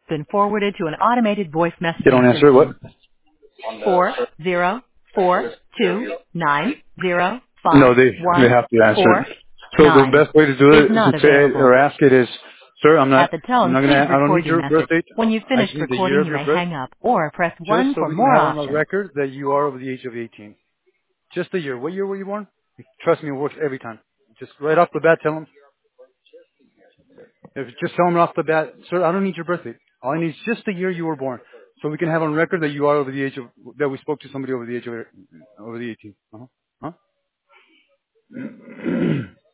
Been forwarded to an automated voice They don't messaging answer what? system. 4042905 No, they have to answer it. So the 49 best way to do is it is to not say available. or ask it is, sir, At the I'm tone, not please gonna, I don't record need your your birth message. date. When you've I finished just need the year recording, of you your may birth, hang up or press just 1 so for we can more have on the options. record that you are over the age of 18. Just the year. What year were you born? Trust me, it works every time. Just right off the bat, tell them. If just tell them off the bat, sir, I don't need your birth date. All I need is just the year you were born, so we can have on record that you are over the age of that we spoke to somebody over the age of over the 18. Uh-huh. Huh?